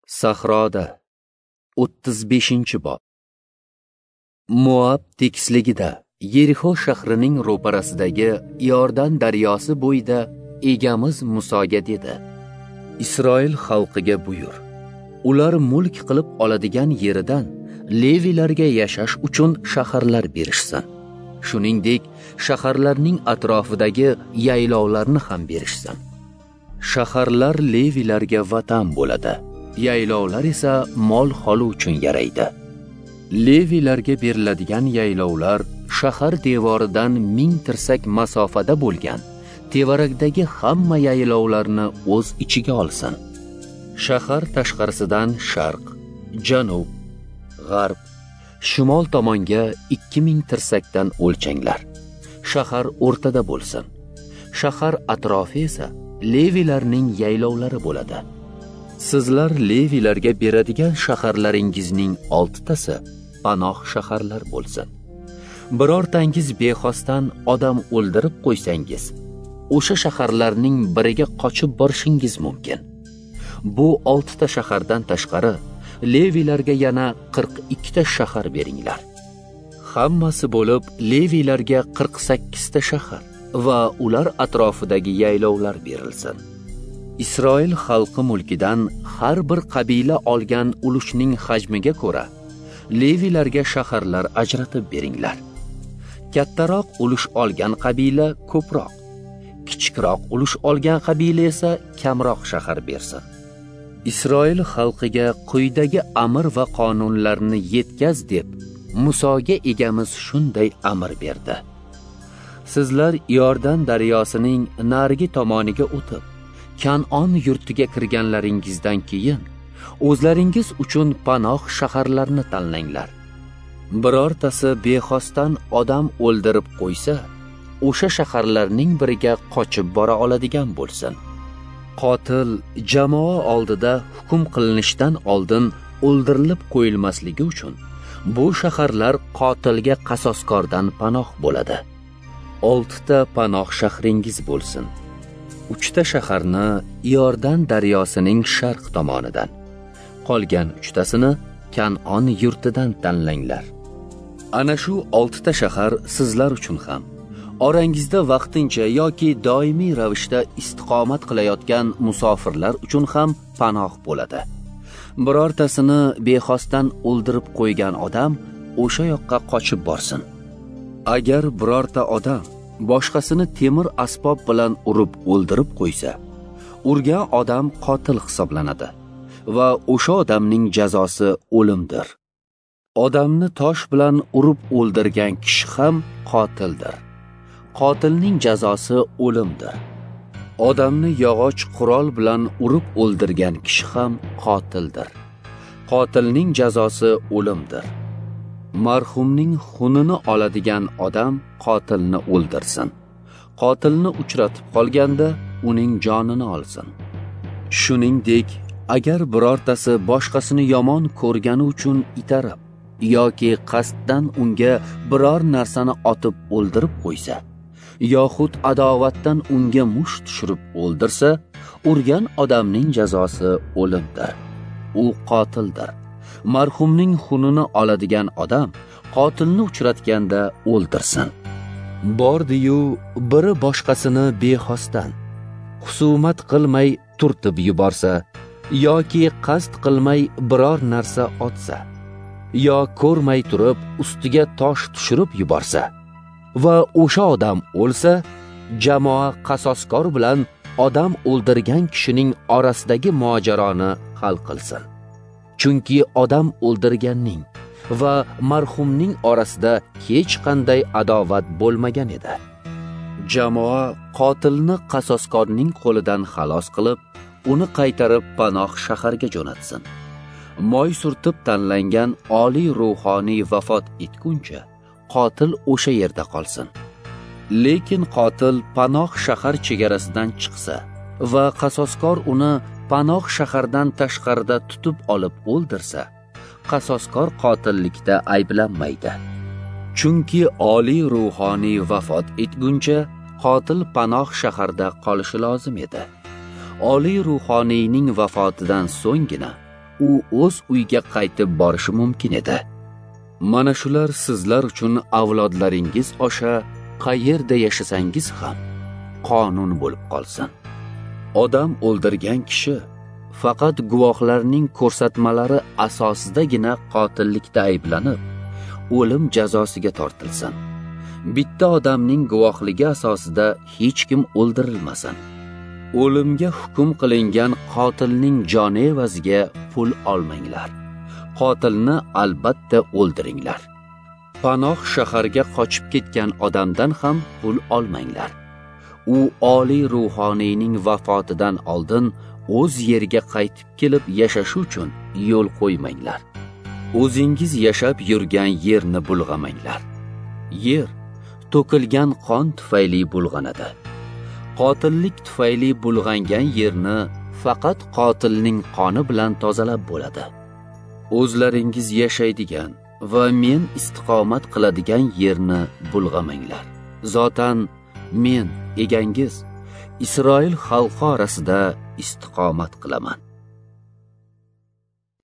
Sahroda 35-bob. Moab tekisligida Yerixo shahrining ro'parasidagi Iordan daryosi bo'yida egamiz Musoga dedi: Isroil xalqiga buyur, ular mulk qilib oladigan yeridan Levilarga yashash uchun shaharlar berishsin. Shuningdek, shaharlarning atrofidagi yaylovlarni ham berishsin. Shaharlar Levilarga vatan bo'ladi, yaylovlar esa mol holi uchun yaraydi. Levilarga beriladigan yaylovlar shahar devoridan 1000 tirsak masofada bo'lgan tevarakdagi hamma yaylovlarni o'z ichiga olsin. Shahar tashqarisidan sharq, janub, g'arb, shimol tomonga 2000 tirsakdan o'lchanglar. Shahar o'rtada bo'lsin. Shahar atrofi esa Levilarning yaylovlari bo'ladi. Sizlar Levilarga beradigan shaharlaringizning 6tasi panoh shaharlar bo'lsin. Birortangiz bexosdan odam o'ldirib qo'ysangiz, o'sha shaharlarning biriga qochib borishingiz mumkin. Bu 6ta shahardan tashqari Levilarga yana 42 ta shahar beringlar. Hammasi bo'lib Levilarga 48 ta shahar va ular atrofidagi yaylovlar berilsin. Isroil xalqi mulkidan har bir qabila olgan ulushning hajmiga ko'ra Levilarga shaharlar ajratib beringlar. Kattaroq ulush olgan qabila ko'proq, kichikroq ulush olgan qabila esa kamroq shahar bersin. Isroil xalqiga quyidagi amr va qonunlarni yetkaz deb Musoga egamiz shunday amr berdi. Sizlar Iordan daryosining narigi tomoniga o'tib Kan'on yurtiga kirganlaringizdan keyin o'zlaringiz uchun panoh shaharlarni tanlanglar. Birortasi bexosdan odam o'ldirib qo'ysa, o'sha shaharlarning biriga qochib bora oladigan bo'lsin. Qotil jamoa oldida hukm qilinishdan oldin o'ldirilib qo'yilmasligi uchun bu shaharlar qotilga qasoskordan panoh bo'ladi. 6 ta panoh shahringiz bo'lsin. 3 ta shaharni Iordan daryosining sharq tomonidan, qolgan 3 tasini Kan'on yurtidan tanlanglar. Ana shu 6 ta shahar sizlar uchun ham, orangizda vaqtincha yoki doimiy ravishda istiqomat qilayotgan musofirlar uchun ham panoh bo'ladi. Birortasini bexosdan o'ldirib qo'ygan odam o'sha yoqqa qochib borsin. Agar birorta odam boshqasini temir asbob bilan urib o'ldirib qo'ysa, urgan odam qotil hisoblanadi va o'sha odamning jazosi o'limdir. Odamni tosh bilan urib o'ldirgan kishi ham qotildir. Qotilning jazosi o'limdir. Odamni yog'och qurol bilan urib o'ldirgan kishi ham qotildir. Qotilning jazosi o'limdir. Marhumning xunini oladigan odam qotilni o'ldirsin. Qotilni uchratib qolganda uning jonini olsin. Shuningdek, agar birortasi boshqasini yomon ko'rgani uchun itarib yoki qasddan unga biror narsani otib o'ldirib qo'ysa, yoxud adovatdan unga musht tushirib o'ldirsa, urgan odamning jazosi o'limdir. U qotildir. Marhumning xunini oladigan odam qotilni uchratganda o'ldirsin. Bordi-yu biri boshqasini bexosdan husumat qilmay turtib yuborsa yoki qasd qilmay biror narsa otsa, yo ko'rmay turib ustiga tosh tushirib yuborsa va o'sha odam o'lsa, jamoa qasoskor bilan odam o'ldirgan kishining orasidagi mojaroni hal qilsin. Chunki odam o'ldirganning va marhumning orasida hech qanday adovat bo'lmagan edi. Jamoa qotilni qasoskorning qo'lidan xalos qilib, uni qaytarib panoh shaharga jo'natsin. Moy surtib tanlangan oliy ruhoniy vafot etguncha qotil o'sha yerda qolsin. Lekin qotil panoh shahar chegarasidan chiqsa va qasoskor uni panoh shahardan tashqarida tutib olib o'ldirsa, qasoskor qotillikda ayblanmaydi. Chunki oliy ruhoniy vafot etguncha qotil panoh shaharda qolishi lozim edi. Oliy ruhoniyning vafotidan so'nggina u o'z uyiga qaytib borishi mumkin edi. Mana shular sizlar uchun avlodlaringiz osha qayerda yashasangiz ham qonun bo'lib qolsin. Odam o'ldirgan kishi faqat guvohlarning ko'rsatmalari asosidagina qotillikda ayblanib, o'lim jazosiga tortilsin. Bitta odamning guvohligi asosida hech kim o'ldirilmasin. O'limga hukm qilingan qotilning joni evaziga pul olmanglar. Qotilni albatta o'ldiringlar. Panoh shaharga qochib ketgan odamdan ham pul olmanglar. U oliy ruhoniyning vafotidan oldin o'z yeriga qaytib kelib yashashi uchun yo'l qo'ymanglar. O'zingiz yashab yurgan yerni bulg'amanglar. Yer to'kilgan qon tufayli bulg'anadi. Qotillik tufayli bulg'angan yerni faqat qotilning qoni bilan tozalab bo'ladi. O'zlaringiz yashaydigan va men istiqomat qiladigan yerni bulg'amanglar. Zotan men egangiz Isroil xalqi orasida istiqomat qilaman.